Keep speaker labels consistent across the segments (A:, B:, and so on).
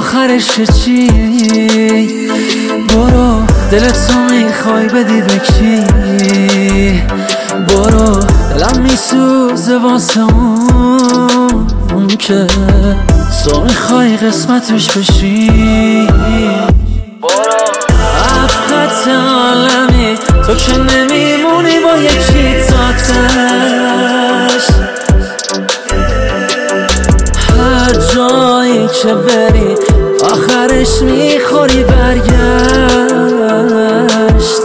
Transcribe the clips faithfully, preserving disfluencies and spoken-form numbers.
A: آخرش چی؟ برو دلت تو میخوای بدی به کی؟ برو دلم میسوزه واسه اون که تو میخوای قسمتش بشی. برو افقت عالمی تو که نمیمونی با یکی تاتش. هر جایی که بری آخرش میخوری برگشت.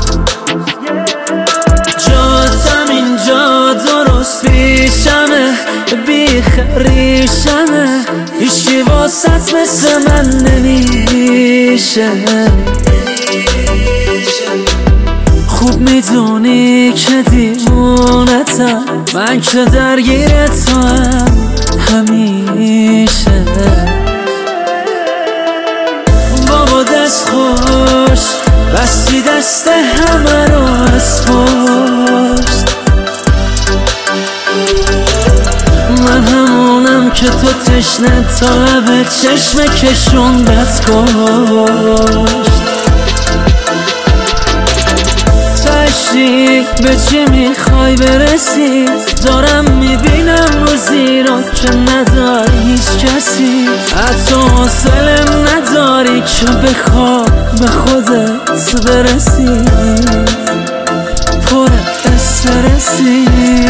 A: جاتم اینجا درست پیشمه بیخریشمه، هیچکی واسط مثل من نمیشه. خوب میدونی که دیوونتم، من که درگیرتم همیشه. بابا دست خوش بستی دست همه رو از پشت. من همونم که تو تشنه تا لب چشم کشوندت کشت. تشریک به چی میخوای برسی؟ دارم میبینم روزی رو که نداری هیچ کسی، حتی حوصله نداری که بخواه به خودت برسی. پر استرسی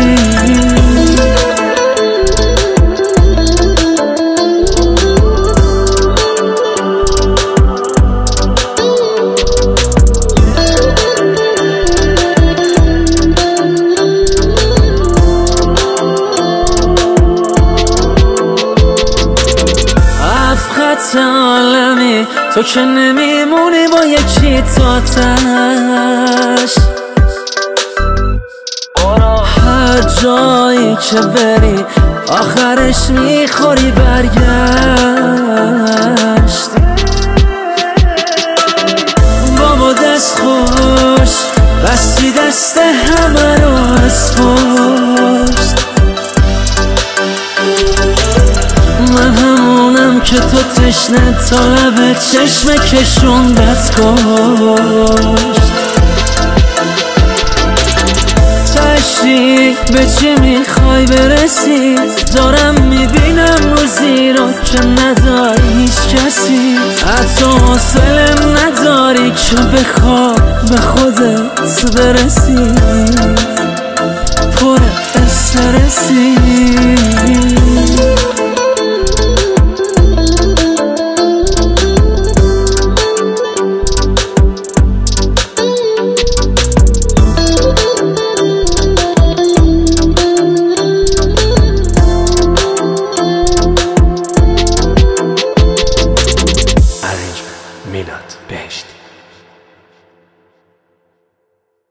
A: عالمی تو که نمیمونی با یکی تاتش. هر جایی که بری آخرش میخوری برگشت. بابا دست خوش بستی دست همه رو از پشت. من همونم که تو تشنه تا لب چشم کشوندت کشت. تشریک به چی میخوای برسی؟ دارم میبینم روزی رو که نداری هیچ کسی، حتی حوصله نداری که بخواه به خودت برسی. پر استرسی